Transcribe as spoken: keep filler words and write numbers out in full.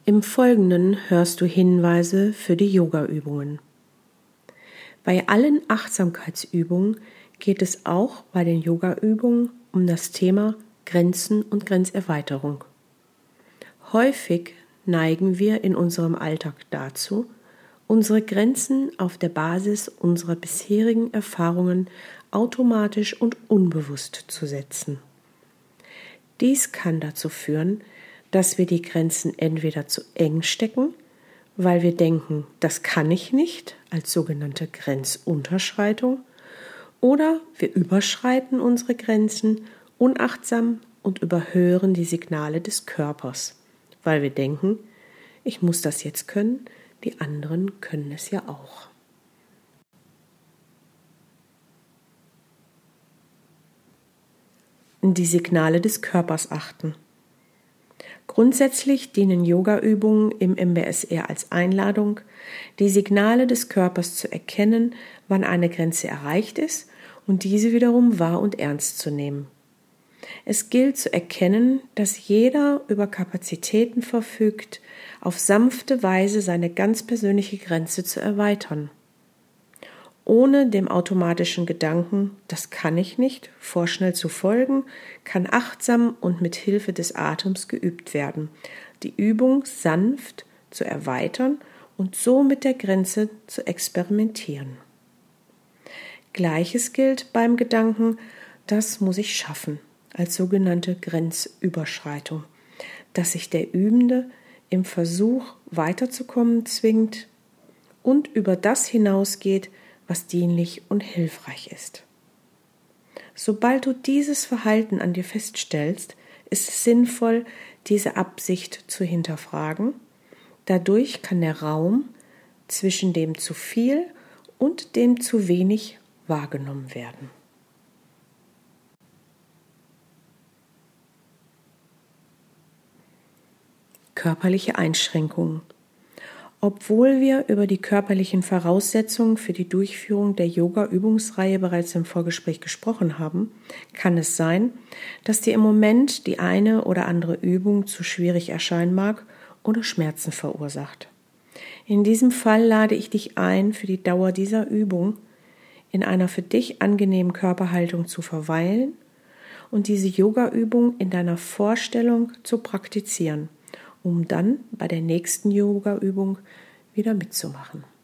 Im Folgenden hörst du Hinweise für die Yoga-Übungen. Bei allen Achtsamkeitsübungen geht es auch bei den Yoga-Übungen um das Thema Grenzen und Grenzerweiterung. Häufig neigen wir in unserem Alltag dazu, unsere Grenzen auf der Basis unserer bisherigen Erfahrungen automatisch und unbewusst zu setzen. Dies kann dazu führen, dass wir die Grenzen entweder zu eng stecken, weil wir denken, das kann ich nicht, als sogenannte Grenzunterschreitung, oder wir überschreiten unsere Grenzen unachtsam und überhören die Signale des Körpers, weil wir denken, ich muss das jetzt können, die anderen können es ja auch. Die Signale des Körpers achten. Grundsätzlich dienen Yoga-Übungen im M B S R als Einladung, die Signale des Körpers zu erkennen, wann eine Grenze erreicht ist und diese wiederum wahr und ernst zu nehmen. Es gilt zu erkennen, dass jeder über Kapazitäten verfügt, auf sanfte Weise seine ganz persönliche Grenze zu erweitern. Ohne dem automatischen Gedanken, das kann ich nicht, vorschnell zu folgen, kann achtsam und mit Hilfe des Atems geübt werden, die Übung sanft zu erweitern und so mit der Grenze zu experimentieren. Gleiches gilt beim Gedanken, das muss ich schaffen, als sogenannte Grenzüberschreitung, dass sich der Übende im Versuch weiterzukommen zwingt und über das hinausgeht, was dienlich und hilfreich ist. Sobald du dieses Verhalten an dir feststellst, ist es sinnvoll, diese Absicht zu hinterfragen. Dadurch kann der Raum zwischen dem zu viel und dem zu wenig wahrgenommen werden. Körperliche Einschränkungen. Obwohl wir über die körperlichen Voraussetzungen für die Durchführung der Yoga-Übungsreihe bereits im Vorgespräch gesprochen haben, kann es sein, dass dir im Moment die eine oder andere Übung zu schwierig erscheinen mag oder Schmerzen verursacht. In diesem Fall lade ich dich ein, für die Dauer dieser Übung in einer für dich angenehmen Körperhaltung zu verweilen und diese Yoga-Übung in deiner Vorstellung zu praktizieren, um dann bei der nächsten Yoga-Übung wieder mitzumachen.